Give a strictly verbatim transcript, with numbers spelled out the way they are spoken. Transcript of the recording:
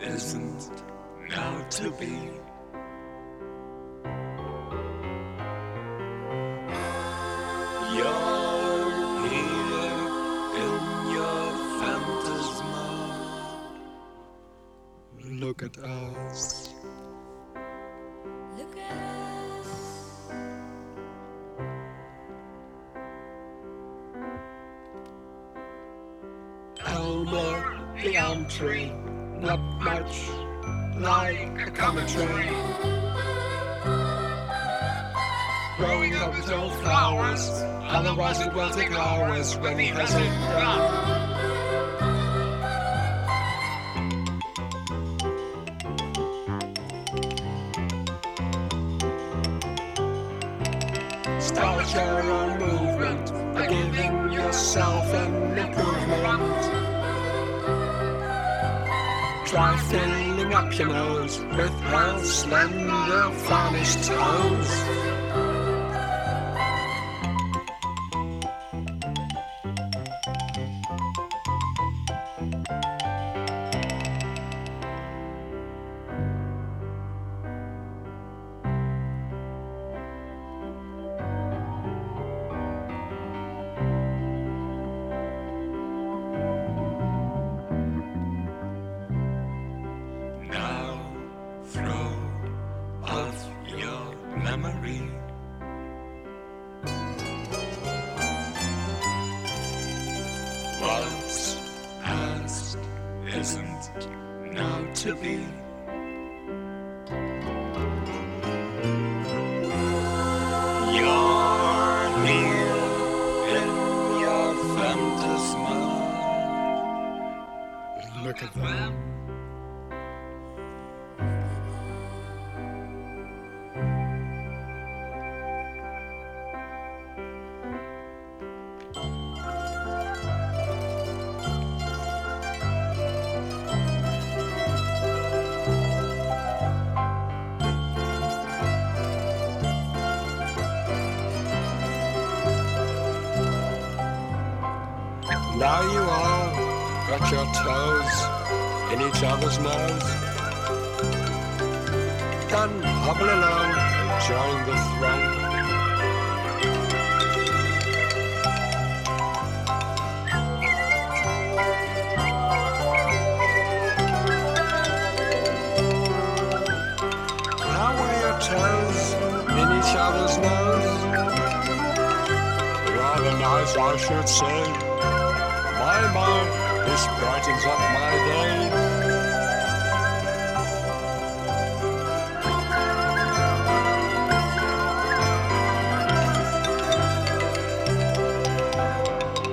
isn't now to be. You're here in your phantasma. Look at us. Look at us. Elmer, the elm tree, not much like a commentary. Growing up with no flowers, otherwise it will take hours when he has it done. Start your own movement by giving yourself an improvement. Try filling up your nose with her slender, varnished toes. Now throw off your memory. What's past isn't now to be. You're here in your phantasma. Look at them. Now you all got your toes in each other's nose. Come hobble along and join the throng. How are your toes in each other's nose? Rather nice, I should say. My, my, this brightens up my day.